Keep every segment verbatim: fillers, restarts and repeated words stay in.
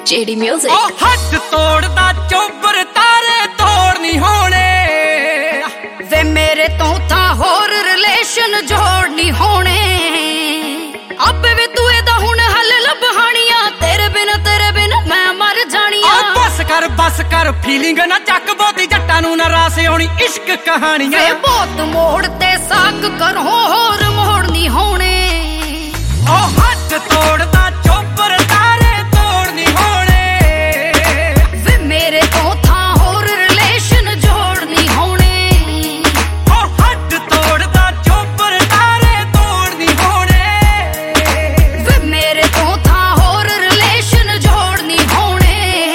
JD music. ओ हद तोड़दा चोबर तारे तोड़ नहीं होने वे मेरे तो था होर रिलेशन जोड़ नहीं होने अबे वे तू एदा हुण हल लभहानियां तेरे बिना तेरे बिना मैं मर जानियां। ओ बस कर बस कर फीलिंग ना चक बोती जट्टां नूं ना रास आउणी इश्क कहानियां। वे बहुत मोड़ ते साक करो होर मोड़ नहीं होने ओ हद तोड़दा चोबर तारे तोड़ नहीं होने वे मेरे तो था होर रिलेशन जोड़ नहीं होने। ओ हद तोड़दा चोबर तारे तोड़ नहीं होने वे मेरे तो था होर रिलेशन जोड़ नहीं होने।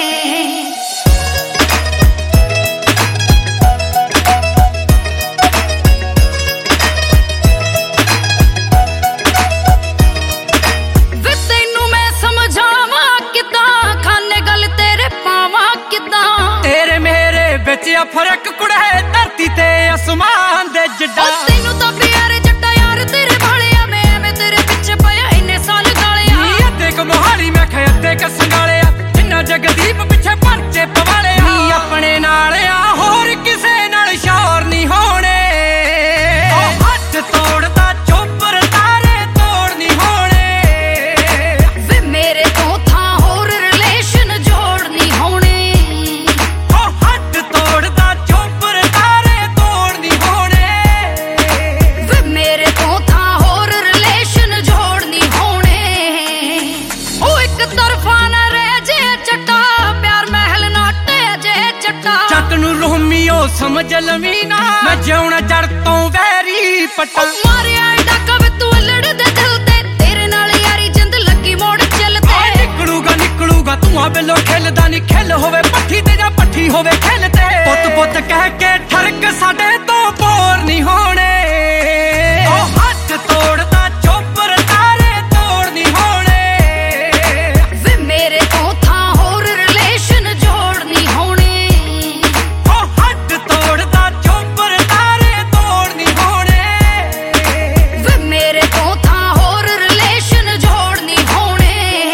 वे तेनू मैं समझावा किदां खाने गल तेरे पावा किदां तेरे मेरे बिच आ फर्क कुड़ा है धरती ते आसमान दे जिड्डा। ओ तेनू तां प्यारे जट्टा यार तेरे भालिया मैं मैं तेरे पिछे पया इन्ने साल गालिया। नी अद्धे क मोहाली मैं खे अद्धे क संगालिया जिन्ना जगदीप पिछे परचे पवाले नी अपने नाल आ होर किसे नाल शोर नहीं होने। ओ हद तोड़दा चोबर तारे तोड़ नहीं होने वे मेरे तो था होर रिलेशन जोड़ नहीं होने। ओ हद तोड़दा चोबर तारे तोड़ नहीं होने वे मेरे तो था होर रिलेशन जोड़ नहीं होने। ओ एक तरफा ना रह जे चट्टा प्यार महल नाटे जे चट्टा जट नूं रोमियो समझ लवी ना मैं जिउणा जड़ तो वैरी पट्टा। मारे आई डाका वे तू लड़ दे दिल ते तेरे नाल यारी जिंद लगी मोड़ चलते। निकलूगा निकलूगा धुआं बिलो खिलदा नी खिल होवे पट्ठी ते जा पट्ठी होवे खिलते पुत पुत कह के ठरक साडे तो बोर नहीं होने। ओ हद तोड़दा चोबर तारे तोड़ नहीं होने वे मेरे तो था होर रिलेशन जोड़ नहीं होने। ओ हद तोड़दा चोबर तारे तोड़ नहीं होने वे मेरे तो था होर रिलेशन जोड़ नहीं होने।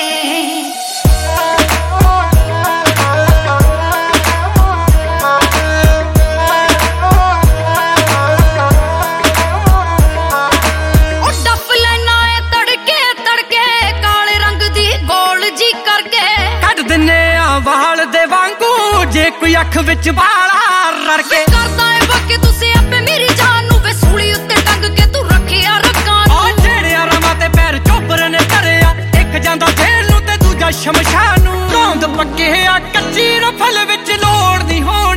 ओ डफ लाइना ए तड़के तड़के काले रंग दी गोल जी करके ਕੱਢ ਦਿੰਨੇ ਆ ਵਾਲ ਦੇ ਵਾਂਗੂ ਜੇ ਕੋਈ ਅੱਖ ਵਿੱਚ ਵਾਲਾ ਰੜਕੇ। ਕਰਦਾ ਏ ਬਾਕੀ ਤੁਸੀਂ ਆਪੇ ਮੇਰੀ ਜਾਨ ਨੂੰ ਵੇ ਸੂਲੀ ਉੱਤੇ ਟੰਗ ਕੇ ਤੂੰ ਰੱਖਿਆ ਰੱਖਾਂ ਆ ਜਿਹੜਿਆ ਰਮਾਂ ਤੇ ਪੈਰ ਚੋਬਰ ਨੇ ਧਰਿਆ ਇੱਕ ਜਾਂਦਾ ਜੇਲ੍ਹ ਨੂੰ ਤੇ ਦੂਜਾ ਸ਼ਮਸ਼ਾਨ ਨੂੰ ਰੌਂਦ ਪੱਕੇ ਆ ਕੱਚੀ ਰਫਲ ਵਿੱਚ ਲੋੜ ਨਹੀਂ ਹੋਣੀ।